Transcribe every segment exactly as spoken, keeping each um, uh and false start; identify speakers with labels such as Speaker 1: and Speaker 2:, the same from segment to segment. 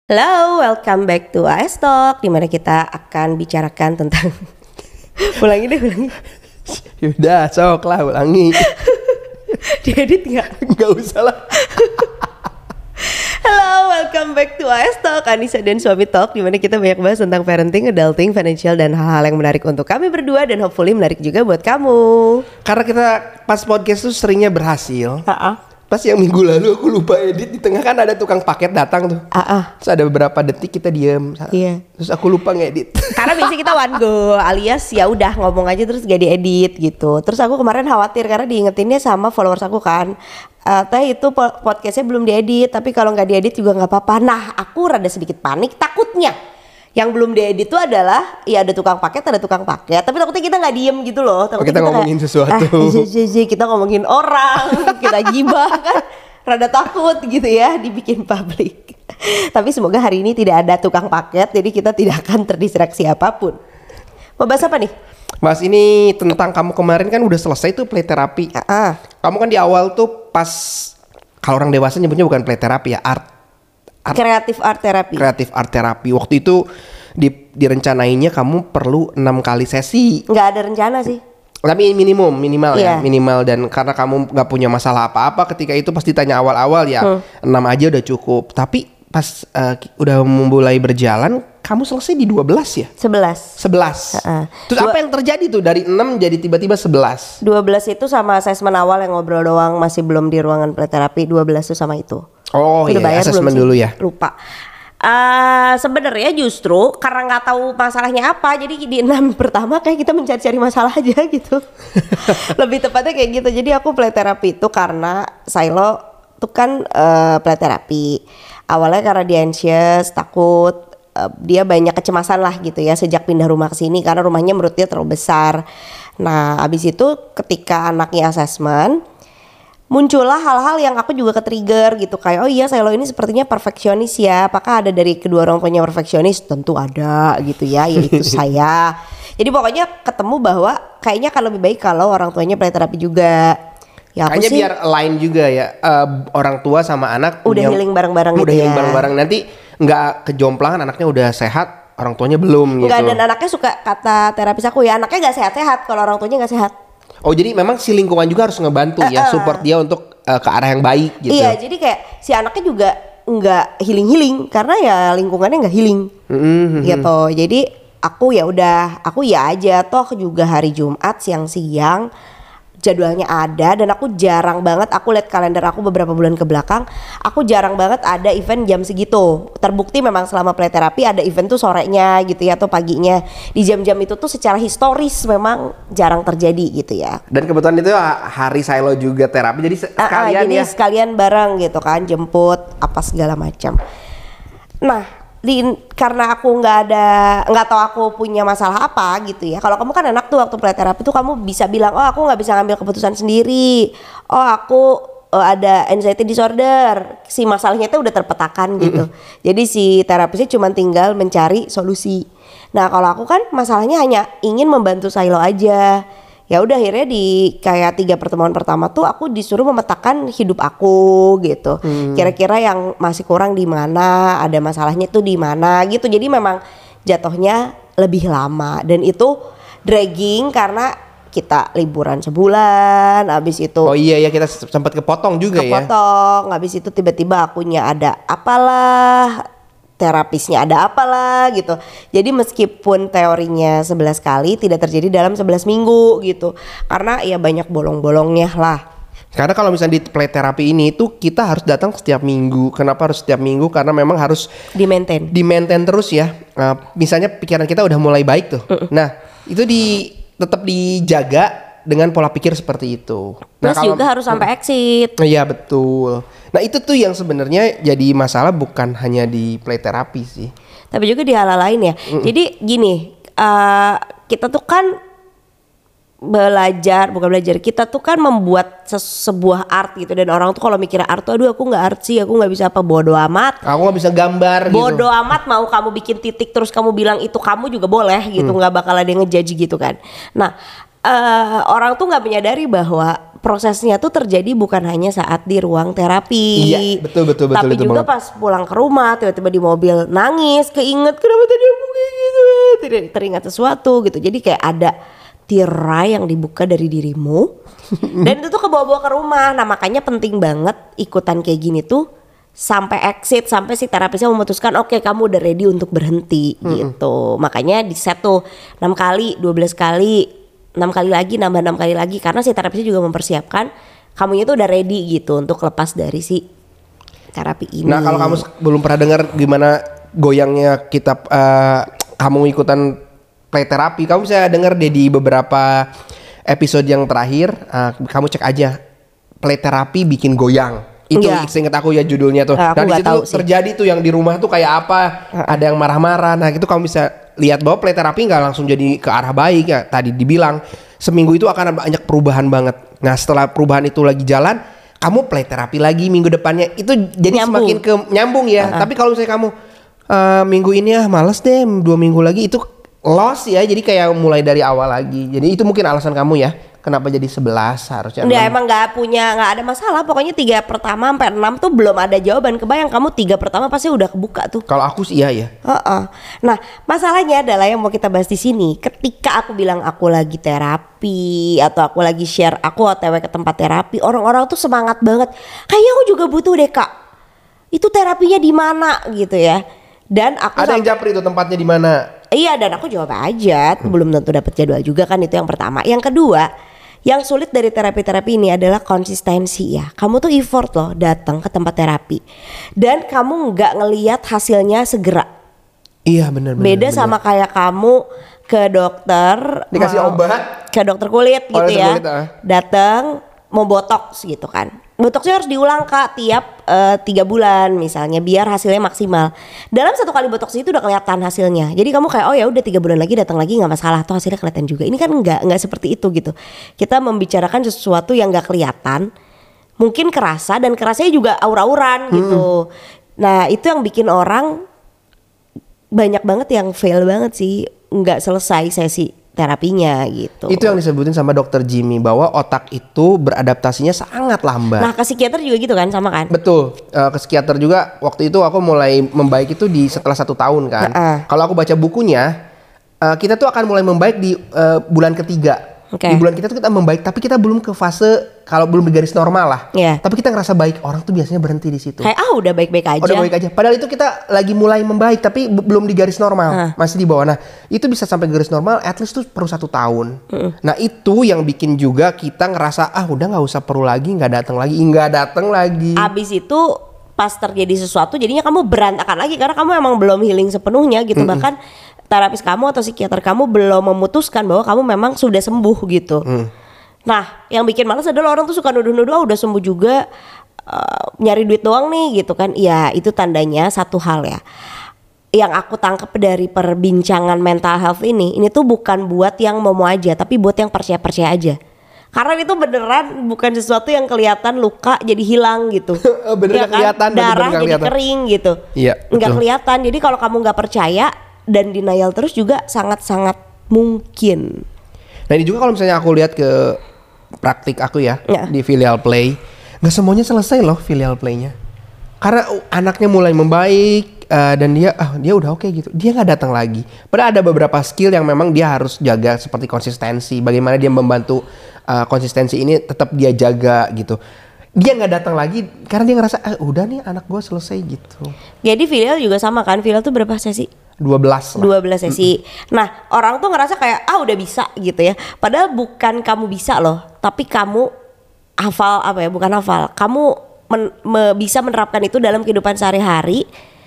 Speaker 1: Halo, welcome back to A S Talk, di mana kita akan bicarakan tentang ulangi deh, ulangi.
Speaker 2: Yaudah, sok lah ulangi.
Speaker 1: Diedit nggak?
Speaker 2: Nggak usah lah.
Speaker 1: Halo, welcome back to A S Talk, Anissa dan Suami Talk, di mana kita banyak bahas tentang parenting, adulting, financial, dan hal-hal yang menarik untuk kami berdua dan hopefully menarik juga buat kamu.
Speaker 2: Karena kita pas podcast tuh seringnya berhasil.
Speaker 1: Ha-ha.
Speaker 2: Pas yang minggu lalu aku lupa edit, di tengah kan ada tukang paket datang tuh.
Speaker 1: Ah,
Speaker 2: Terus ada beberapa detik kita diem.
Speaker 1: Iya.
Speaker 2: Terus aku lupa ngedit.
Speaker 1: Karena biasanya kita one go, alias ya udah ngomong aja terus gak diedit gitu. Terus aku kemarin khawatir karena diingetinnya sama followers aku kan, Uh, teh itu po- podcastnya belum diedit, tapi kalau nggak diedit juga nggak apa-apa. Nah, aku rada sedikit panik, takutnya yang belum diedit itu adalah ya ada tukang paket, ada tukang paket, tapi takutnya kita nggak diem gitu loh. Takutnya
Speaker 2: Oh, kita ngomongin
Speaker 1: gak,
Speaker 2: sesuatu.
Speaker 1: Ah, kita ngomongin orang, kita gibah kan, rada takut gitu ya dibikin publik. Tapi semoga hari ini tidak ada tukang paket, jadi kita tidak akan terdistraksi apapun. Mau bahas apa nih?
Speaker 2: Mas, ini tentang kamu kemarin kan udah selesai tuh play terapi.
Speaker 1: Ah,
Speaker 2: Kamu kan di awal tuh pas, kalau orang dewasa nyebutnya bukan play terapi ya, art, art
Speaker 1: kreatif art therapy.
Speaker 2: kreatif art terapi. Waktu itu di, direncanainya kamu perlu enam kali sesi.
Speaker 1: Nggak ada rencana sih.
Speaker 2: Tapi minimum, minimal
Speaker 1: Iya.
Speaker 2: ya, minimal. Dan karena kamu nggak punya masalah apa-apa ketika itu, pasti tanya awal-awal ya,
Speaker 1: Hmm.
Speaker 2: enam aja udah cukup. Tapi pas uh, udah mulai berjalan, kamu selesai di dua belas ya?
Speaker 1: Sebelas.
Speaker 2: sebelas.
Speaker 1: Uh-uh.
Speaker 2: Terus
Speaker 1: Dua-
Speaker 2: apa yang terjadi tuh dari enam jadi tiba-tiba sebelas?
Speaker 1: dua belas itu sama asesmen awal yang ngobrol doang, masih belum di ruangan play terapi. Dua belas itu sama itu.
Speaker 2: Oh
Speaker 1: Udah
Speaker 2: iya,
Speaker 1: bayar belum
Speaker 2: asesmen
Speaker 1: sih?
Speaker 2: dulu ya.
Speaker 1: Lupa. Uh, sebenarnya justru karena nggak tahu masalahnya apa, jadi di enam pertama kayak kita mencari-cari masalah aja gitu. Lebih tepatnya kayak gitu. Jadi aku play terapi itu karena Silo tuh kan uh, play terapi. Awalnya karena dia anxious, takut, uh, dia banyak kecemasan lah gitu ya sejak pindah rumah ke sini karena rumahnya menurut dia terlalu besar. Nah, abis itu ketika anaknya assessment, muncullah hal-hal yang aku juga ke-trigger gitu, kayak oh iya Silo ini sepertinya perfeksionis ya. Apakah ada dari kedua orang tuanya perfeksionis? Tentu ada gitu ya, yaitu saya. Jadi pokoknya ketemu bahwa kayaknya akan lebih baik kalau orang tuanya play terapi juga. Ya aku
Speaker 2: Kayaknya
Speaker 1: sih
Speaker 2: biar align juga ya, uh, orang tua sama anak
Speaker 1: udah
Speaker 2: punya-
Speaker 1: healing bareng-bareng
Speaker 2: udah
Speaker 1: gitu
Speaker 2: healing
Speaker 1: ya.
Speaker 2: bareng-bareng. Nanti nggak kejomplangan, anaknya udah sehat, orang tuanya belum gitu.
Speaker 1: Enggak, dan anaknya suka kata terapis aku ya, anaknya gak sehat-sehat kalau orang tuanya gak sehat.
Speaker 2: Oh, jadi memang si lingkungan juga harus ngebantu ya, support dia untuk uh, ke arah yang baik gitu.
Speaker 1: Iya, jadi kayak si anaknya juga nggak healing-healing karena ya lingkungannya nggak healing
Speaker 2: Mm-hmm.
Speaker 1: gitu. Jadi aku ya udah, aku ya aja toh juga hari Jumat siang-siang jadwalnya ada, dan aku jarang banget, aku lihat kalender aku beberapa bulan ke belakang, aku jarang banget ada event jam segitu. Terbukti memang selama play terapi ada event tuh sorenya gitu ya atau paginya. Di jam-jam itu tuh secara historis memang jarang terjadi gitu ya.
Speaker 2: Dan kebetulan itu hari Silo juga terapi, jadi se-
Speaker 1: Ah, ah,
Speaker 2: sekalian
Speaker 1: jadi
Speaker 2: ya.
Speaker 1: sekalian bareng gitu kan, jemput apa segala macam. Nah, di, karena aku nggak ada, nggak tahu aku punya masalah apa gitu ya. Kalau kamu kan enak tuh waktu play terapi tuh kamu bisa bilang, oh aku nggak bisa ngambil keputusan sendiri, oh aku uh, ada anxiety disorder. Si masalahnya itu udah terpetakan gitu. Mm-hmm. Jadi si terapisnya cuma tinggal mencari solusi. Nah kalau aku kan masalahnya hanya ingin membantu Silo aja. Ya udah akhirnya di kayak tiga pertemuan pertama tuh aku disuruh memetakan hidup aku gitu. Hmm. Kira-kira yang masih kurang di mana, ada masalahnya tuh di mana gitu. Jadi memang jatuhnya lebih lama dan itu dragging karena kita liburan sebulan, habis itu
Speaker 2: Oh iya ya, kita s- sempat kepotong juga ya.
Speaker 1: kepotong, habis itu tiba-tiba akunya ada apalah, terapisnya ada apalah gitu. Jadi meskipun teorinya sebelas kali tidak terjadi dalam sebelas minggu gitu. Karena ya banyak bolong-bolongnya lah.
Speaker 2: Karena kalau misalnya di play terapi ini tuh kita harus datang setiap minggu. Kenapa harus setiap minggu? Karena memang harus
Speaker 1: Di maintain.
Speaker 2: di maintain terus ya. Uh, misalnya pikiran kita udah mulai baik tuh. Uh-uh. Nah itu di tetap dijaga dengan pola pikir seperti itu. Nah,
Speaker 1: Plus
Speaker 2: kalau-
Speaker 1: juga harus sampai exit.
Speaker 2: Iya betul. Nah itu tuh yang sebenarnya jadi masalah, bukan hanya di play terapi sih.
Speaker 1: Tapi juga di hal lain ya. Jadi gini, uh, kita tuh kan belajar, bukan belajar, kita tuh kan membuat ses- sebuah art gitu. Dan orang tuh kalau mikir art tuh, aduh aku gak art sih, aku gak bisa apa, bodo amat.
Speaker 2: Aku nggak bisa gambar
Speaker 1: Bodo
Speaker 2: gitu.
Speaker 1: amat, mau kamu bikin titik terus kamu bilang itu kamu juga boleh gitu, nggak bakal ada yang ngejudge gitu kan. Nah, uh, orang tuh nggak menyadari bahwa prosesnya tuh terjadi bukan hanya saat di ruang terapi.
Speaker 2: Iya, betul betul betul
Speaker 1: tapi
Speaker 2: itu
Speaker 1: juga
Speaker 2: banget.
Speaker 1: pas pulang ke rumah tiba-tiba di mobil nangis, keinget kenapa tadi aku kayak gitu ya, tidak teringat sesuatu gitu. Jadi kayak ada tirai yang dibuka dari dirimu dan itu tuh kebawa-bawa ke rumah. Nah makanya penting banget ikutan kayak gini tuh sampai exit, sampai si terapisnya memutuskan oke okay, kamu udah ready untuk berhenti mm-hmm. gitu. Makanya di set tuh enam kali, dua belas kali, enam kali lagi, nambah enam kali lagi karena si terapisnya juga mempersiapkan kamunya tuh udah ready gitu untuk lepas dari si terapi ini.
Speaker 2: Nah kalau kamu belum pernah dengar gimana goyangnya kita uh, kamu ikutan play terapi, kamu bisa dengar deh di beberapa episode yang terakhir. Uh, kamu cek aja play terapi bikin goyang. Itu ya. Seinget aku ya judulnya tuh. Nah, nah di situ terjadi tuh yang di rumah tuh kayak apa? Uh-uh. Ada yang marah-marah. Nah itu kamu bisa lihat bahwa play terapi nggak langsung jadi ke arah baik ya. Tadi dibilang seminggu itu akan ada banyak perubahan banget. Nah setelah perubahan itu lagi jalan, kamu play terapi lagi minggu depannya. Itu jadi nyambung. Semakin ke nyambung ya. Uh-uh. Tapi kalau misalnya kamu uh, minggu ini ya males deh, dua minggu lagi itu loss ya, jadi kayak mulai dari awal lagi. Jadi itu mungkin alasan kamu ya, kenapa jadi sebelas harusnya.
Speaker 1: Nggak, emang nggak punya, nggak ada masalah. Pokoknya tiga pertama sampai enam tuh belum ada jawaban. Kebayang kamu tiga pertama pasti udah kebuka tuh.
Speaker 2: Kalau aku sih iya ya.
Speaker 1: Uh-uh. Nah masalahnya adalah yang mau kita bahas di sini. Ketika aku bilang aku lagi terapi atau aku lagi share aku O T W ke tempat terapi, orang-orang tuh semangat banget. Kayaknya aku juga butuh deh kak. Itu terapinya di mana gitu ya. Dan aku
Speaker 2: ada yang japri itu tempatnya di mana?
Speaker 1: Iya dan aku jawab aja, hmm. belum tentu dapat jadwal juga kan, itu yang pertama. Yang kedua, yang sulit dari terapi-terapi ini adalah konsistensi ya. Kamu tuh effort loh datang ke tempat terapi dan kamu nggak ngelihat hasilnya segera.
Speaker 2: Iya benar.
Speaker 1: Beda bener. Sama kayak kamu ke dokter
Speaker 2: dikasih
Speaker 1: mau,
Speaker 2: obat,
Speaker 1: ke dokter kulit
Speaker 2: oh,
Speaker 1: gitu ya,
Speaker 2: kulit, ah.
Speaker 1: datang mau botox gitu kan. Botoxnya harus diulang kak tiap uh, tiga bulan misalnya biar hasilnya maksimal. Dalam satu kali botox itu udah kelihatan hasilnya. Jadi kamu kayak oh ya udah tiga bulan lagi datang lagi nggak masalah, tuh hasilnya kelihatan juga. Ini kan nggak nggak seperti itu gitu. Kita membicarakan sesuatu yang nggak kelihatan, mungkin kerasa dan kerasanya juga aur-auran gitu. Hmm. Nah itu yang bikin orang banyak banget yang fail banget sih, nggak selesai sesi terapinya gitu.
Speaker 2: Itu yang disebutin sama dokter Jimmy bahwa otak itu beradaptasinya sangat lambat.
Speaker 1: Nah ke psikiater juga gitu kan, sama kan?
Speaker 2: Betul, uh, ke psikiater juga waktu itu aku mulai membaik itu di setelah satu tahun kan. Uh-uh. Kalau aku baca bukunya, uh, kita tuh akan mulai membaik di uh, bulan ketiga. Okay. Di bulan kita tuh kita membaik, tapi kita belum ke fase kalau belum di garis normal lah. Yeah. Tapi kita ngerasa baik, orang tuh biasanya berhenti di situ.
Speaker 1: Kayak ah udah baik-baik aja.
Speaker 2: Udah baik aja. Padahal itu kita lagi mulai membaik, tapi b- belum di garis normal, uh. masih di bawah. Nah itu bisa sampai garis normal, at least tuh perlu satu tahun. Uh. Nah itu yang bikin juga kita ngerasa ah udah nggak usah perlu lagi, nggak datang lagi, nggak datang lagi.
Speaker 1: Abis itu pas terjadi sesuatu, jadinya kamu berantakan lagi karena kamu emang belum healing sepenuhnya gitu. Mm-mm. Bahkan terapis kamu atau psikiater kamu belum memutuskan bahwa kamu memang sudah sembuh gitu. Hmm. Nah, yang bikin malas adalah orang tuh suka nuduh-nuduh oh, udah sembuh juga, uh, nyari duit doang nih gitu kan. Iya, itu tandanya satu hal ya. Yang aku tangkap dari perbincangan mental health ini, ini tuh bukan buat yang mau-mau aja, tapi buat yang percaya-percaya aja. Karena itu beneran bukan sesuatu yang kelihatan luka jadi hilang gitu.
Speaker 2: Bener ya kan? Kelihatan,
Speaker 1: darah
Speaker 2: bener,
Speaker 1: jadi kelihatan. Kering gitu.
Speaker 2: Iya.
Speaker 1: Nggak kelihatan. Jadi kalau kamu nggak percaya dan denial terus juga sangat-sangat mungkin.
Speaker 2: Nah ini juga kalau misalnya aku lihat ke praktik aku ya, ya. Di filial play, nggak semuanya selesai loh filial playnya. Karena anaknya mulai membaik uh, dan dia ah dia udah oke okay gitu, dia nggak datang lagi. Padahal ada beberapa skill yang memang dia harus jaga seperti konsistensi. Bagaimana dia membantu uh, konsistensi ini tetap dia jaga gitu. Dia nggak datang lagi karena dia ngerasa ah udah nih anak gue selesai gitu.
Speaker 1: Jadi filial juga sama kan? Filial tuh berapa sesi?
Speaker 2: dua belas lah.
Speaker 1: dua belas sesi. Mm-hmm. Nah, orang tuh ngerasa kayak ah udah bisa gitu ya. Padahal bukan kamu bisa loh, tapi kamu hafal apa ya? Bukan hafal. Kamu men- me- bisa menerapkan itu dalam kehidupan sehari-hari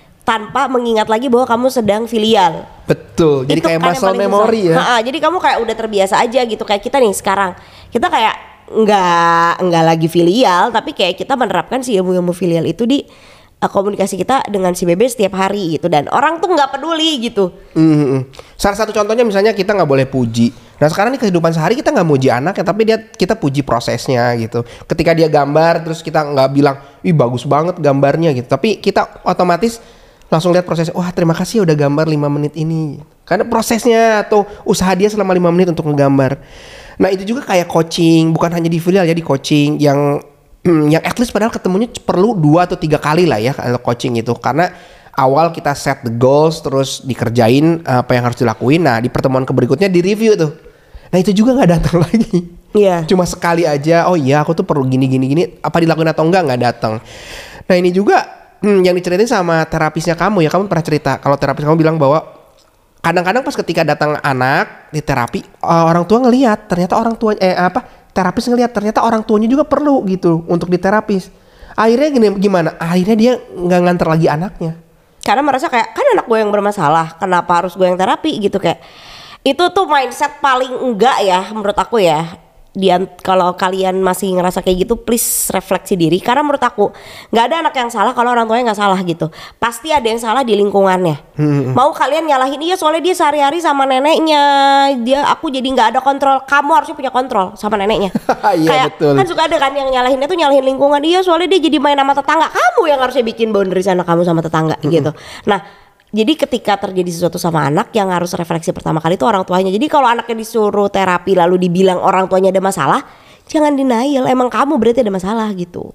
Speaker 1: tanpa mengingat lagi bahwa kamu sedang filial.
Speaker 2: Betul. Jadi itu kayak
Speaker 1: kan
Speaker 2: muscle memory ya.
Speaker 1: Ha-ha, jadi kamu kayak udah terbiasa aja gitu. Kayak kita nih sekarang. Kita kayak nggak nggak lagi filial, tapi kayak kita menerapkan si ilmu-ilmu filial itu di uh, komunikasi kita dengan si bebe setiap hari gitu, dan orang tuh nggak peduli gitu.
Speaker 2: Mm-hmm. Salah satu contohnya misalnya kita nggak boleh puji. Nah sekarang di kehidupan sehari kita nggak muji anaknya, tapi dia kita puji prosesnya gitu. Ketika dia gambar terus kita nggak bilang, ih bagus banget gambarnya gitu, tapi kita otomatis langsung lihat prosesnya. Wah terima kasih udah gambar lima menit ini. Karena prosesnya atau usaha dia selama lima menit untuk ngegambar. Nah itu juga kayak coaching, bukan hanya di filial ya, di coaching yang yang at least padahal ketemunya perlu dua atau tiga kali lah ya kalau coaching itu, karena awal kita set the goals terus dikerjain apa yang harus dilakuin. Nah di pertemuan berikutnya di review tuh. Nah itu juga nggak datang lagi.
Speaker 1: Iya.
Speaker 2: Cuma sekali aja. Oh iya aku tuh perlu gini gini gini. Apa dilakuin atau enggak nggak datang. Nah ini juga hmm, yang diceritain sama terapisnya kamu ya. Kamu pernah cerita kalau terapis kamu bilang bahwa kadang-kadang pas ketika datang anak di terapi, orang tua ngelihat ternyata orang tua eh apa terapis ngelihat ternyata orang tuanya juga perlu gitu untuk diterapis. Akhirnya gini, gimana? Akhirnya dia nggak nganter lagi anaknya.
Speaker 1: Karena merasa kayak kan anak gue yang bermasalah, kenapa harus gue yang terapi gitu, kayak itu tuh mindset paling enggak ya menurut aku ya. Dia kalau kalian masih ngerasa kayak gitu, please refleksi diri, karena menurut aku nggak ada anak yang salah kalau orang tuanya nggak salah gitu. Pasti ada yang salah di lingkungannya. Hmm. Mau kalian nyalahin dia soalnya dia sehari-hari sama neneknya, dia aku jadi nggak ada kontrol. Kamu harusnya punya kontrol sama neneknya.
Speaker 2: Iya,
Speaker 1: kayak
Speaker 2: betul.
Speaker 1: kan suka ada kan yang nyalahinnya tuh nyalahin lingkungan dia soalnya dia jadi main sama tetangga. Kamu yang harusnya bikin boundaries anak kamu sama tetangga hmm. gitu. Nah jadi ketika terjadi sesuatu sama anak, yang harus refleksi pertama kali itu orang tuanya. Jadi kalau anaknya disuruh terapi lalu dibilang orang tuanya ada masalah, jangan denial, emang kamu berarti ada masalah gitu.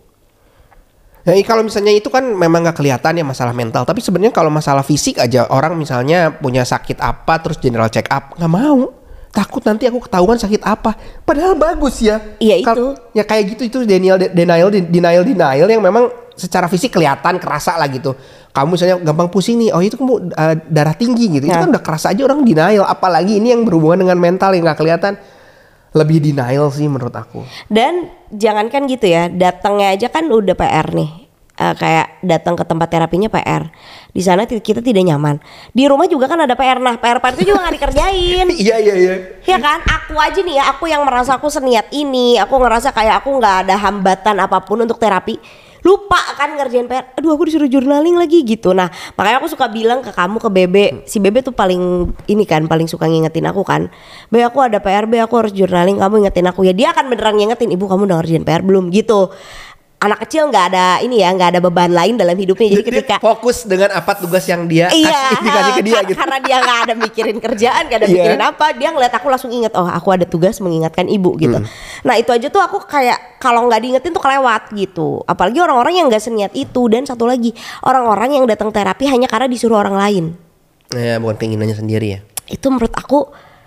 Speaker 2: Ya kalau misalnya itu kan memang nggak kelihatan ya masalah mental, tapi sebenarnya kalau masalah fisik aja, orang misalnya punya sakit apa terus general check up, nggak mau. Takut nanti aku ketahuan sakit apa. Padahal bagus ya.
Speaker 1: Iya
Speaker 2: Kal-
Speaker 1: itu.
Speaker 2: Ya kayak gitu, itu denial denial denial denial yang memang secara fisik kelihatan kerasa lah gitu. Kamu misalnya gampang pusing nih, oh itu kamu uh, darah tinggi gitu. Itu
Speaker 1: Ya.
Speaker 2: kan udah kerasa aja orang denial. Apalagi ini yang berhubungan dengan mental yang nggak kelihatan. Lebih denial sih menurut aku.
Speaker 1: Dan jangankan gitu ya, datangnya aja kan udah P R nih. Uh, kayak datang ke tempat terapinya P R. Di sana t- kita tidak nyaman. Di rumah juga kan ada P R. Nah, P R P R itu juga nggak dikerjain.
Speaker 2: Iya iya iya.
Speaker 1: Ya kan, aku aja nih ya, aku yang merasa aku seniat ini, aku ngerasa kayak aku nggak ada hambatan apapun untuk terapi. Lupa kan ngerjain P R. Aduh aku disuruh journaling lagi gitu. Nah makanya aku suka bilang ke kamu, ke Bebe. Si Bebe tuh paling ini kan, paling suka ngingetin aku kan. Be aku ada P R, Be aku harus journaling, kamu ingetin aku ya. Dia akan beneran ngingetin, ibu kamu udah ngerjain P R belum gitu. Anak kecil nggak ada ini ya, nggak ada beban lain dalam hidupnya. Jadi ketika
Speaker 2: dia fokus dengan apa tugas yang dia
Speaker 1: iya,
Speaker 2: kasih, dikasih ke dia
Speaker 1: kar-
Speaker 2: gitu.
Speaker 1: Karena dia nggak ada mikirin kerjaan, nggak ada
Speaker 2: Iya.
Speaker 1: mikirin apa, dia ngeliat aku langsung inget, oh aku ada tugas mengingatkan ibu gitu. Hmm. Nah itu aja tuh aku kayak kalau nggak diingetin tuh kelewat gitu. Apalagi orang-orang yang nggak seniat itu. Dan satu lagi, orang-orang yang datang terapi hanya karena disuruh orang lain.
Speaker 2: Ya bukan keinginannya sendiri ya.
Speaker 1: Itu menurut aku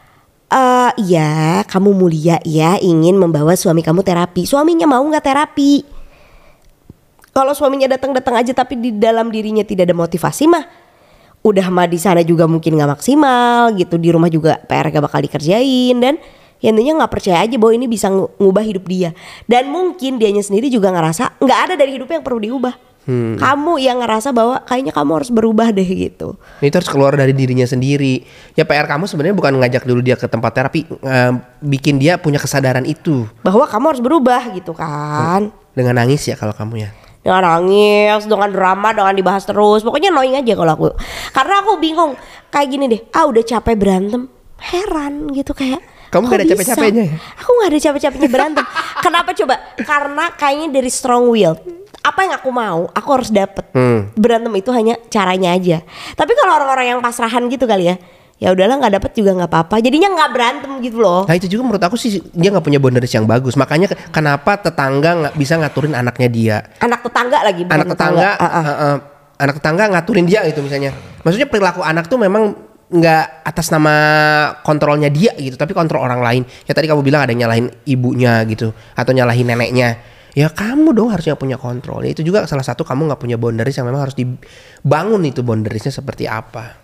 Speaker 1: uh, ya kamu mulia ya ingin membawa suami kamu terapi. Suaminya mau nggak terapi? Kalau suaminya datang-datang aja tapi di dalam dirinya tidak ada motivasi mah, udah mah di sana juga mungkin nggak maksimal gitu. Di rumah juga P R gak bakal dikerjain. Dan ya intinya nggak percaya aja bahwa ini bisa ngubah hidup dia. Dan mungkin dianya sendiri juga ngerasa nggak ada dari hidupnya yang perlu diubah. Hmm. Kamu yang ngerasa bahwa kayaknya kamu harus berubah deh gitu.
Speaker 2: Itu harus keluar dari dirinya sendiri. Ya P R kamu sebenarnya bukan ngajak dulu dia ke tempat terapi, uh, bikin dia punya kesadaran itu.
Speaker 1: Bahwa kamu harus berubah gitu kan.
Speaker 2: Dengan nangis ya kalau kamu ya.
Speaker 1: Dengan nangis, dengan drama, dengan dibahas terus. Pokoknya annoying aja kalau aku. Karena aku bingung. Kayak gini deh, ah udah capek berantem, heran gitu kayak.
Speaker 2: Kamu gak ada capek-capeknya ya?
Speaker 1: Aku gak ada capek-capeknya berantem. Kenapa coba? Karena kayaknya dari strong will. Apa yang aku mau, aku harus dapet. Hmm. Berantem itu hanya caranya aja. Tapi kalau orang-orang yang pasrahan gitu kali ya, ya udahlah nggak dapet juga nggak apa-apa. Jadinya nggak berantem gitu loh.
Speaker 2: Nah itu juga menurut aku sih dia nggak punya boundaries yang bagus. Makanya kenapa tetangga nggak bisa ngaturin anaknya dia?
Speaker 1: Anak tetangga lagi. Bukan
Speaker 2: anak tetangga,
Speaker 1: tetangga. Uh-uh.
Speaker 2: Uh, uh, anak tetangga ngaturin dia gitu misalnya. Maksudnya perilaku anak tuh memang nggak atas nama kontrolnya dia gitu, tapi kontrol orang lain. Ya tadi kamu bilang ada yang nyalahin ibunya gitu, atau nyalahin neneknya. Ya kamu dong harusnya punya kontrol. Ya itu juga salah satu kamu nggak punya boundaries yang memang harus dibangun itu boundariesnya seperti apa.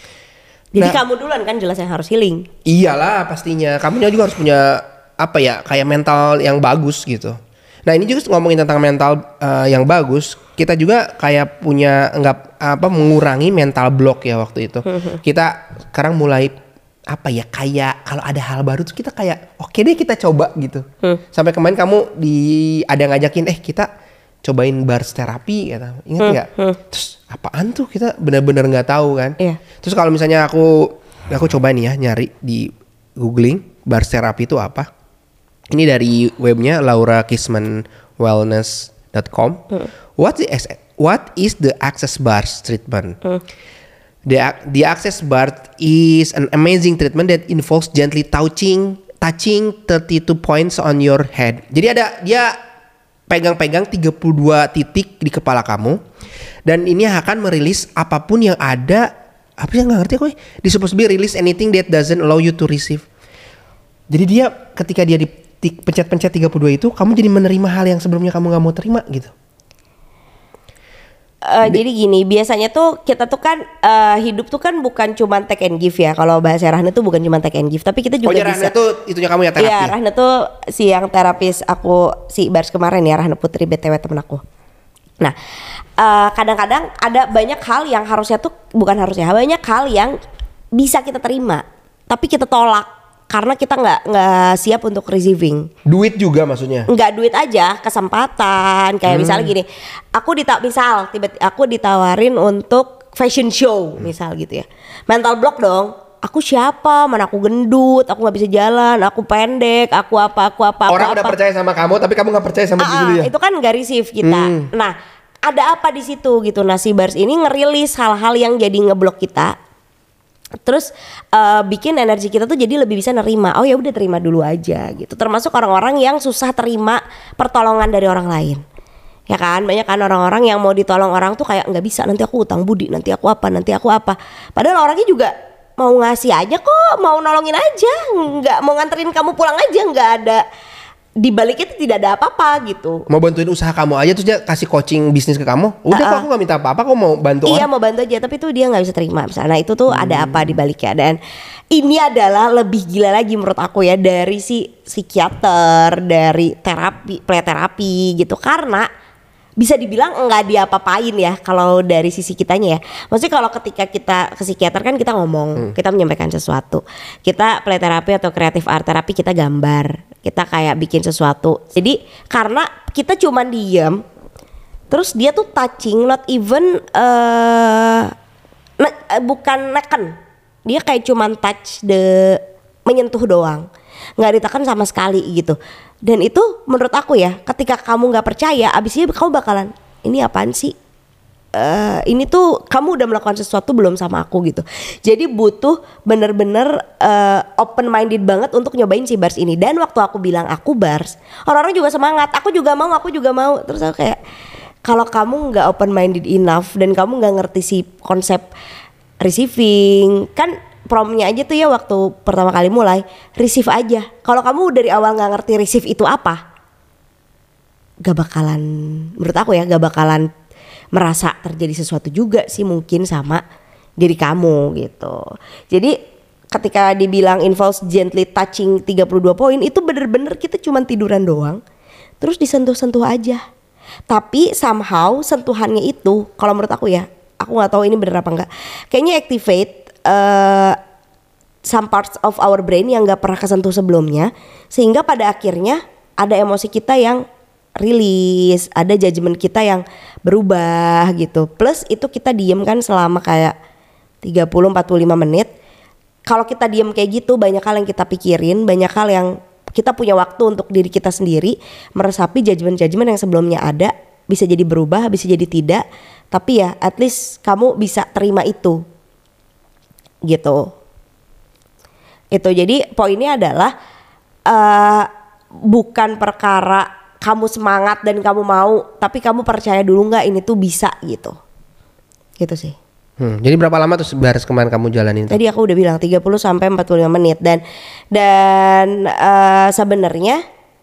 Speaker 1: Jadi
Speaker 2: Nah,
Speaker 1: kamu duluan kan jelas yang harus healing.
Speaker 2: Iyalah pastinya. Kamu juga harus punya apa ya, kayak mental yang bagus gitu. Nah ini juga ngomongin tentang mental uh, yang bagus. Kita juga kayak punya enggak apa mengurangi mental block ya waktu itu. Kita sekarang mulai apa ya, kayak kalau ada hal baru tuh kita kayak oke okay deh kita coba gitu. Hmm. Sampai kemarin kamu di ada ngajakin eh kita cobain bars terapi kata. Ingat nggak? Hmm. Hmm. Terus apaan tuh, kita benar-benar nggak tahu kan? Iya. Terus kalau misalnya aku aku coba nih ya nyari di googling bars terapi itu apa? Ini dari webnya laura kisman wellness dot com. Hmm. What is what is the access bars treatment? Hmm. The the access bar is an amazing treatment that involves gently touching touching thirty-two points on your head. Jadi ada dia pegang-pegang tiga puluh dua titik di kepala kamu dan ini akan merilis apapun yang ada. Apa sih nggak ngerti aku? This supposed to be release anything that doesn't allow you to receive. Jadi dia ketika dia di pencet-pencet tiga puluh dua itu, kamu jadi menerima hal yang sebelumnya kamu nggak mau terima gitu.
Speaker 1: Uh, jadi gini, biasanya tuh kita tuh kan uh, hidup tuh kan bukan cuma take and give ya. Kalau bahasa Rahna tuh bukan cuma take and give, tapi kita juga
Speaker 2: oh, ya,
Speaker 1: bisa.
Speaker 2: Rahna tuh itunya kamu ya terapi.
Speaker 1: Iya, Rahna tuh si yang terapis aku si Bars kemarin ya, Rahna Putri B T W temen aku. Nah, uh, kadang-kadang ada banyak hal yang harusnya tuh bukan harusnya, banyak hal yang bisa kita terima, tapi kita tolak. Karena kita nggak nggak siap untuk receiving.
Speaker 2: Duit juga maksudnya?
Speaker 1: Nggak duit aja, kesempatan. Kayak hmm. misalnya gini, aku dita misal tiba-tiba aku ditawarin untuk fashion show, misal gitu ya. Mental block dong. Aku siapa? Mana aku gendut, aku nggak bisa jalan, aku pendek, aku apa, aku apa.
Speaker 2: Orang
Speaker 1: aku
Speaker 2: udah
Speaker 1: apa.
Speaker 2: percaya sama kamu, tapi kamu nggak percaya sama
Speaker 1: ah,
Speaker 2: dia.
Speaker 1: Itu kan nggak receive kita. Hmm. Nah, ada apa di situ gitu? Nah, si Bars ini ngerilis hal-hal yang jadi ngeblok kita. Terus uh, bikin energi kita tuh jadi lebih bisa nerima. Oh ya udah terima dulu aja gitu. Termasuk orang-orang yang susah terima pertolongan dari orang lain. Ya kan, banyak kan orang-orang yang mau ditolong orang tuh kayak nggak bisa, nanti aku utang budi, nanti aku apa, nanti aku apa. Padahal orangnya juga mau ngasih aja kok, mau nolongin aja, nggak mau nganterin kamu pulang aja, nggak ada di balik itu tidak ada apa-apa gitu.
Speaker 2: Mau bantuin usaha kamu aja terus dia kasih coaching bisnis ke kamu. Udah uh-uh. kok aku gak minta apa-apa, kok mau bantu
Speaker 1: Iya
Speaker 2: orang.
Speaker 1: mau bantu aja, tapi itu dia gak bisa terima misalnya. Nah itu tuh hmm. ada apa di baliknya. Dan ini adalah lebih gila lagi menurut aku ya, dari si psikiater, dari terapi, play terapi gitu. Karena bisa dibilang enggak diapa-apain ya kalau dari sisi kitanya ya. Maksudnya kalau ketika kita ke psikiater kan kita ngomong, hmm. kita menyampaikan sesuatu. Kita play terapi atau creative art terapi kita gambar, kita kayak bikin sesuatu. Jadi karena kita cuma diem, terus dia tuh touching, not even uh, ne- bukan neken, dia kayak cuma touch the menyentuh doang, nggak ditekan sama sekali gitu. Dan itu menurut aku ya, ketika kamu nggak percaya, abis itu kamu bakalan ini apaan sih? Uh, ini tuh kamu udah melakukan sesuatu belum sama aku gitu. Jadi butuh bener-bener uh, open minded banget untuk nyobain si Bars ini. Dan waktu aku bilang aku Bars, orang-orang juga semangat. Aku juga mau, aku juga mau. Terus aku kayak, kalau kamu nggak open minded enough dan kamu nggak ngerti si konsep receiving, kan promnya aja tuh ya waktu pertama kali mulai receive aja. Kalau kamu dari awal nggak ngerti receive itu apa, gak bakalan, menurut aku ya gak bakalan merasa terjadi sesuatu juga sih mungkin sama diri kamu gitu. Jadi ketika dibilang involves gently touching tiga puluh dua poin, itu bener-bener kita cuman tiduran doang terus disentuh-sentuh aja. Tapi somehow sentuhannya itu, kalau menurut aku ya, aku gak tahu ini bener apa enggak, kayaknya activate Uh, some parts of our brain yang gak pernah kesentuh sebelumnya, sehingga pada akhirnya ada emosi kita yang rilis, ada judgement kita yang berubah gitu. Plus itu kita diem kan selama kayak tiga puluh sampai empat puluh lima menit. Kalau kita diem kayak gitu, banyak hal yang kita pikirin, banyak hal yang kita punya waktu untuk diri kita sendiri meresapi judgement-judgement yang sebelumnya ada. Bisa jadi berubah, bisa jadi tidak, tapi ya at least kamu bisa terima itu gitu. Itu jadi poinnya adalah uh, bukan perkara kamu semangat dan kamu mau, tapi kamu percaya dulu nggak ini tuh bisa gitu. Gitu sih.
Speaker 2: Hmm, jadi berapa lama tuh Bars kemarin kamu jalanin?
Speaker 1: Tadi aku udah bilang tiga puluh sampai empat puluh lima menit. Dan dan uh, sebenarnya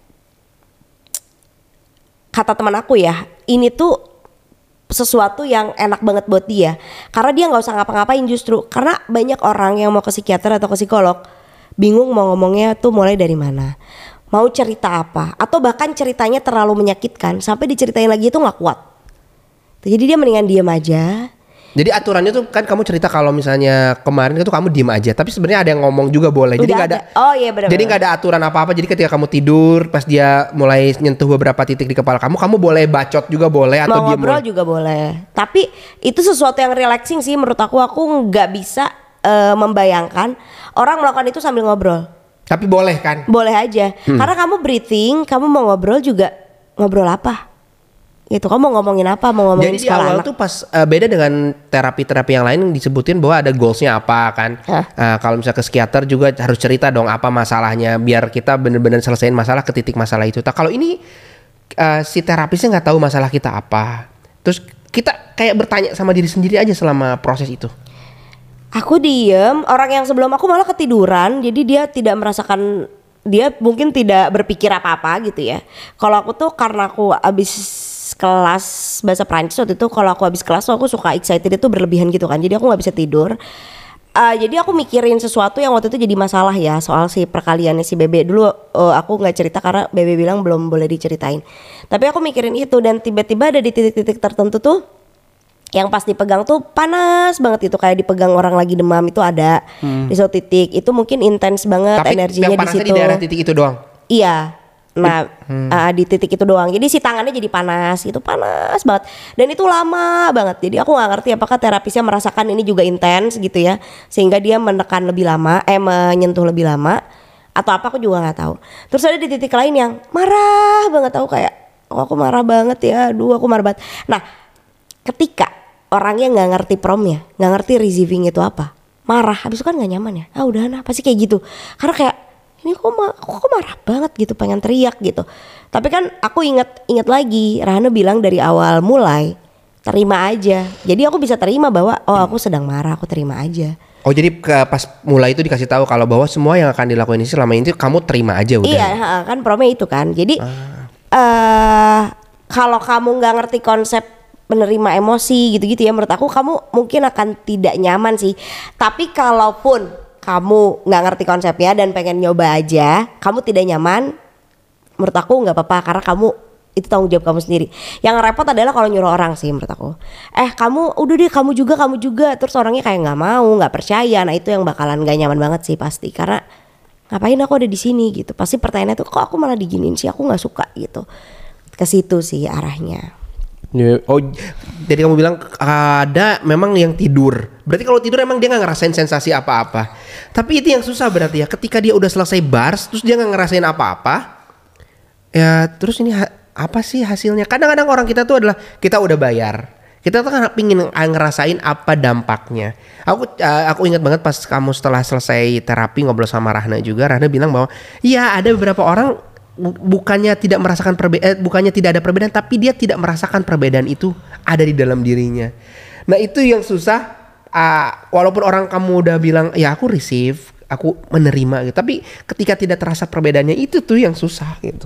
Speaker 1: kata teman aku ya, ini tuh sesuatu yang enak banget buat dia, karena dia nggak usah ngapa-ngapain justru. Karena banyak orang yang mau ke psikiater atau ke psikolog bingung mau ngomongnya tuh mulai dari mana, mau cerita apa, atau bahkan ceritanya terlalu menyakitkan sampai diceritain lagi itu nggak kuat. Jadi dia mendingan diam aja.
Speaker 2: Jadi aturannya tuh kan kamu cerita kalau misalnya kemarin itu kamu diem aja, tapi sebenarnya ada yang ngomong juga boleh. Jadi nggak ada.
Speaker 1: Oh iya benar.
Speaker 2: Jadi nggak ada aturan apa-apa. Jadi ketika kamu tidur, pas dia mulai nyentuh beberapa titik di kepala kamu, kamu boleh bacot juga boleh atau
Speaker 1: mau
Speaker 2: diem.
Speaker 1: Ngobrol juga boleh. Tapi itu sesuatu yang relaxing sih menurut aku. Aku nggak bisa uh, membayangkan orang melakukan itu sambil ngobrol.
Speaker 2: Tapi boleh kan?
Speaker 1: Boleh aja. Hmm. Karena kamu breathing, kamu mau ngobrol juga ngobrol apa? gitu. Kamu mau ngomongin apa? Mau ngomongin
Speaker 2: Jadi di
Speaker 1: sekolah
Speaker 2: awal
Speaker 1: anak?
Speaker 2: tuh pas uh, beda dengan terapi-terapi yang lain disebutin bahwa ada goalsnya apa kan. Uh, kalau misalnya ke psikiater juga harus cerita dong apa masalahnya biar kita bener-bener selesaiin masalah ke titik masalah itu. Nah, kalau ini uh, si terapisnya nggak tahu masalah kita apa. Terus kita kayak bertanya sama diri sendiri aja selama proses itu.
Speaker 1: Aku diem, orang yang sebelum aku malah ketiduran, jadi dia tidak merasakan, dia mungkin tidak berpikir apa-apa gitu ya. Kalau aku tuh karena aku abis kelas bahasa Prancis waktu itu, kalau aku habis kelas tuh aku suka excited itu berlebihan gitu kan, jadi aku nggak bisa tidur. Uh, jadi aku mikirin sesuatu yang waktu itu jadi masalah ya, soal si perkaliannya si Bebe. Dulu uh, aku nggak cerita karena Bebe bilang belum boleh diceritain. Tapi aku mikirin itu dan tiba-tiba ada di titik-titik tertentu tuh yang pas dipegang tuh panas banget itu, kayak dipegang orang lagi demam itu ada hmm. di suatu titik. Itu mungkin intens banget. Tapi energinya di situ.
Speaker 2: Tapi yang panasnya di daerah titik itu doang?
Speaker 1: Iya. Nah hmm. uh, di titik itu doang. Jadi si tangannya jadi panas gitu, panas banget. Dan itu lama banget. Jadi aku gak ngerti apakah terapisnya merasakan ini juga intens gitu ya, sehingga dia menekan lebih lama, eh menyentuh lebih lama, atau apa aku juga gak tahu. Terus ada di titik lain yang marah banget, aku kayak oh aku marah banget ya, aduh aku marah banget. Nah ketika orangnya nggak ngerti promnya, nggak ngerti receiving itu apa, marah, habis itu kan nggak nyaman ya. Ah udah nah pasti kayak gitu. Karena kayak ini kok ma- kok marah banget gitu, pengen teriak gitu. Tapi kan aku inget inget lagi, Rahana bilang dari awal mulai terima aja. Jadi aku bisa terima bahwa oh aku sedang marah, aku terima aja.
Speaker 2: Oh jadi ke, pas mulai itu dikasih tahu kalau bahwa semua yang akan dilakuin ini selama ini kamu terima aja udah.
Speaker 1: Iya kan promnya itu kan. Jadi ah. uh, kalau kamu nggak ngerti konsep menerima emosi gitu-gitu ya, menurut aku kamu mungkin akan tidak nyaman sih. Tapi kalaupun kamu nggak ngerti konsepnya dan pengen nyoba aja, kamu tidak nyaman, menurut aku nggak apa-apa karena kamu itu tanggung jawab kamu sendiri. Yang repot adalah kalau nyuruh orang sih menurut aku. Eh kamu udah deh kamu juga kamu juga, terus orangnya kayak nggak mau, nggak percaya. Nah itu yang bakalan nggak nyaman banget sih pasti, karena ngapain aku ada di sini gitu. Pasti pertanyaannya tuh kok aku malah diginin sih, aku nggak suka gitu. Ke situ sih arahnya.
Speaker 2: Oh, jadi kamu bilang ada memang yang tidur. Berarti kalau tidur emang dia nggak ngerasain sensasi apa-apa. Tapi itu yang susah berarti ya. Ketika dia udah selesai bars, terus dia nggak ngerasain apa-apa. Ya, terus ini ha- apa sih hasilnya? Kadang-kadang orang kita tuh adalah kita udah bayar. Kita tuh kan pingin ngerasain apa dampaknya. Aku uh, aku ingat banget pas kamu setelah selesai terapi ngobrol sama Rahna juga. Rahna bilang bahwa iya ada beberapa orang bukannya tidak merasakan perbedaan, eh, bukannya tidak ada perbedaan, tapi dia tidak merasakan perbedaan itu ada di dalam dirinya. Nah itu yang susah. Uh, walaupun orang kamu udah bilang ya aku receive, aku menerima gitu, tapi ketika tidak terasa perbedaannya itu tuh yang susah gitu.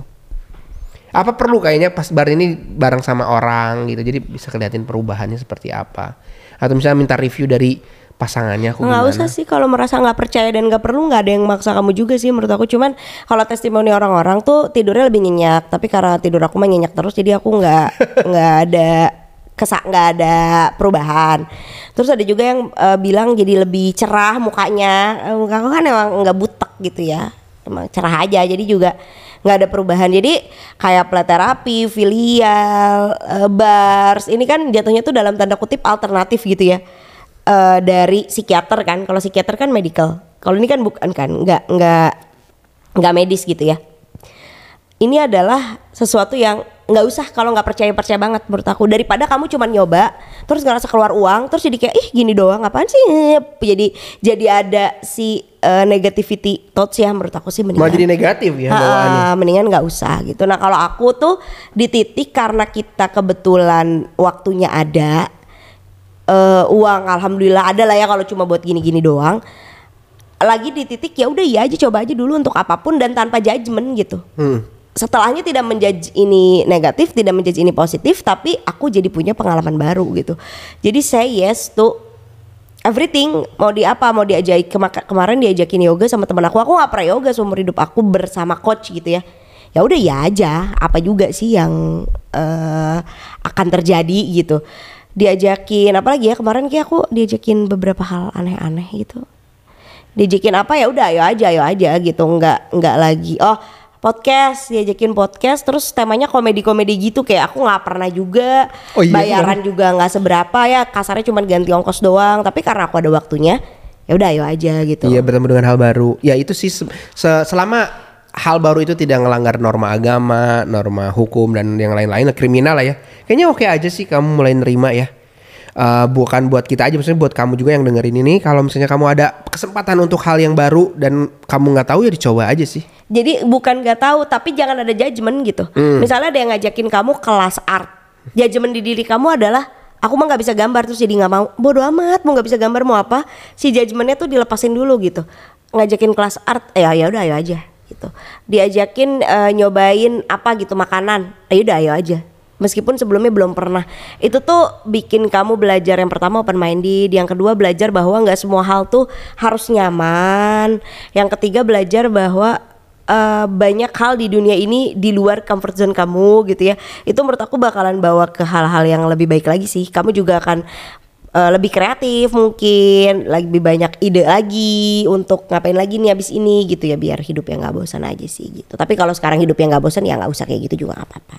Speaker 2: Apa perlu kayaknya pas bar ini bareng sama orang gitu, jadi bisa kelihatin perubahannya seperti apa? Atau misalnya minta review dari pasangannya aku
Speaker 1: nggak
Speaker 2: gimana?
Speaker 1: usah sih kalau merasa nggak percaya dan nggak perlu, nggak ada yang maksa kamu juga sih menurut aku. Cuman kalau testimoni orang-orang tuh tidurnya lebih nyenyak, tapi karena tidur aku mah nyenyak terus jadi aku nggak nggak ada kesak nggak ada perubahan. Terus ada juga yang uh, bilang jadi lebih cerah mukanya. Uh, muka aku kan emang nggak butek gitu ya, emang cerah aja, jadi juga nggak ada perubahan. Jadi kayak play terapi, filial, uh, bars ini kan jatuhnya tuh dalam tanda kutip alternatif gitu ya. Uh, dari psikiater kan, kalau psikiater kan medical, kalau ini kan bukan kan, nggak nggak nggak medis gitu ya. Ini adalah sesuatu yang nggak usah kalau nggak percaya percaya banget menurut aku, daripada kamu cuma nyoba terus ngerasa keluar uang terus jadi kayak ih gini doang apaan sih, jadi jadi ada si uh, negativity thoughts ya, menurut aku sih mendingan
Speaker 2: malah jadi negatif ya bawaannya.
Speaker 1: Uh, mendingan nggak usah gitu. Nah kalau aku tuh di titik karena kita kebetulan waktunya ada. Uh, uang alhamdulillah ada lah ya kalau cuma buat gini-gini doang. Lagi di titik ya udah ya aja, coba aja dulu untuk apapun dan tanpa judgement gitu. Hmm. Setelahnya tidak menjudge ini negatif, tidak menjudge ini positif, tapi aku jadi punya pengalaman baru gitu. Jadi say yes to everything. Mau di apa, mau diajak kema- kemarin diajakin yoga sama teman aku. Aku nggak pernah yoga seumur hidup aku bersama coach gitu ya. Ya udah ya aja, apa juga sih yang uh, akan terjadi gitu. Diajakin apalagi ya kemarin kayak aku diajakin beberapa hal aneh-aneh gitu. Diajakin apa ya udah ayo aja ayo aja gitu, nggak nggak lagi oh podcast, diajakin podcast terus temanya komedi-komedi gitu, kayak aku nggak pernah juga. Oh, iya, bayaran iya. Juga nggak seberapa ya, kasarnya cuma ganti ongkos doang, tapi karena aku ada waktunya ya udah ayo aja gitu.
Speaker 2: Iya, bertemu dengan hal baru ya itu sih se- selama hal baru itu tidak melanggar norma agama, norma hukum dan yang lain-lain, kriminal lah ya. Kayaknya oke aja sih kamu mulai nerima ya. Uh, bukan buat kita aja, maksudnya buat kamu juga yang dengerin ini. Kalau misalnya kamu ada kesempatan untuk hal yang baru dan kamu nggak tahu ya dicoba aja sih.
Speaker 1: Jadi bukan nggak tahu, tapi jangan ada judgement gitu. Hmm. Misalnya ada yang ngajakin kamu kelas art, judgement di diri kamu adalah aku mah nggak bisa gambar, terus jadi nggak mau. Bodoh amat, mau nggak bisa gambar mau apa? Si judgementnya tuh dilepasin dulu gitu. Ngajakin kelas art, ya ya udah ayo aja. Gitu. Diajakin uh, nyobain apa gitu makanan, ayo udah ayo aja. Meskipun sebelumnya belum pernah. Itu tuh bikin kamu belajar, yang pertama open minded, yang kedua belajar bahwa nggak semua hal tuh harus nyaman, yang ketiga belajar bahwa uh, banyak hal di dunia ini di luar comfort zone kamu gitu ya. Itu menurut aku bakalan bawa ke hal-hal yang lebih baik lagi sih. Kamu juga akan Uh, lebih kreatif mungkin, lebih banyak ide lagi untuk ngapain lagi nih abis ini gitu ya, biar hidupnya nggak bosan aja sih gitu. Tapi kalau sekarang hidupnya nggak bosan ya nggak usah kayak gitu juga nggak apa-apa.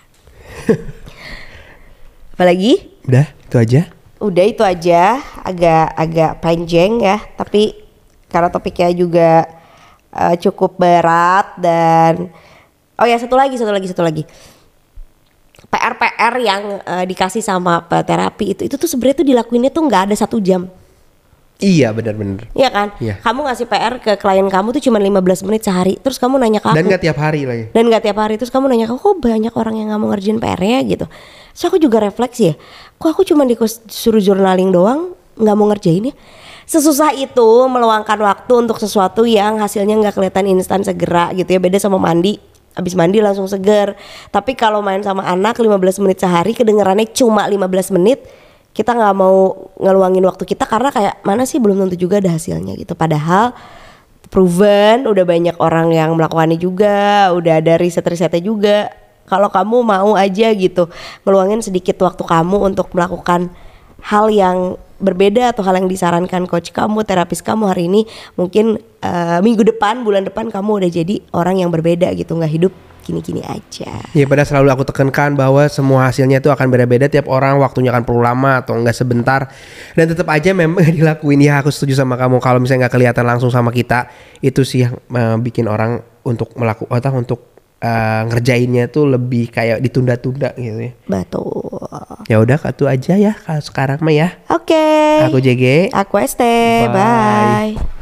Speaker 1: Apalagi?
Speaker 2: Udah itu aja.
Speaker 1: Udah itu aja, agak agak panjang ya, tapi karena topiknya juga uh, cukup berat dan oh ya satu lagi satu lagi satu lagi. P R-P R yang uh, dikasih sama terapi itu itu tuh sebenarnya tuh dilakuinnya tuh nggak ada satu jam.
Speaker 2: Iya benar-benar.
Speaker 1: Iya kan?
Speaker 2: Iya.
Speaker 1: Kamu ngasih P R ke klien kamu tuh cuma lima belas menit sehari. Terus kamu nanya ke aku.
Speaker 2: Dan nggak tiap hari lagi.
Speaker 1: Dan nggak tiap hari. Terus kamu nanya ke aku, kok banyak orang yang nggak mau ngerjain P R-nya gitu. Terus aku juga refleksi ya. Kok aku cuma disuruh journaling doang, nggak mau ngerjain ya? Sesusah itu meluangkan waktu untuk sesuatu yang hasilnya nggak kelihatan instan segera gitu ya. Beda sama mandi. Abis mandi langsung seger. Tapi kalau main sama anak lima belas menit sehari kedengerannya cuma lima belas menit, kita gak mau ngeluangin waktu kita karena kayak mana sih belum tentu juga ada hasilnya gitu. Padahal proven, udah banyak orang yang melakukannya juga, udah ada riset-risetnya juga. Kalau kamu mau aja gitu ngeluangin sedikit waktu kamu untuk melakukan hal yang berbeda atau hal yang disarankan coach kamu, terapis kamu hari ini, mungkin uh, minggu depan, bulan depan kamu udah jadi orang yang berbeda gitu, nggak hidup gini-gini aja.
Speaker 2: Ya pada selalu aku tekankan bahwa semua hasilnya itu akan beda-beda tiap orang, waktunya akan perlu lama atau enggak sebentar, dan tetap aja memang dilakuin. Ya aku setuju sama kamu, kalau misalnya nggak kelihatan langsung sama kita, itu sih yang uh, bikin orang untuk melakukan atau untuk Uh, ngerjainnya tuh lebih kayak ditunda-tunda gitu ya.
Speaker 1: Betul.
Speaker 2: Ya udah itu aja ya kalau sekarang mah ya.
Speaker 1: Oke. Okay.
Speaker 2: Aku J G.
Speaker 1: Aku S T. Bye. Bye.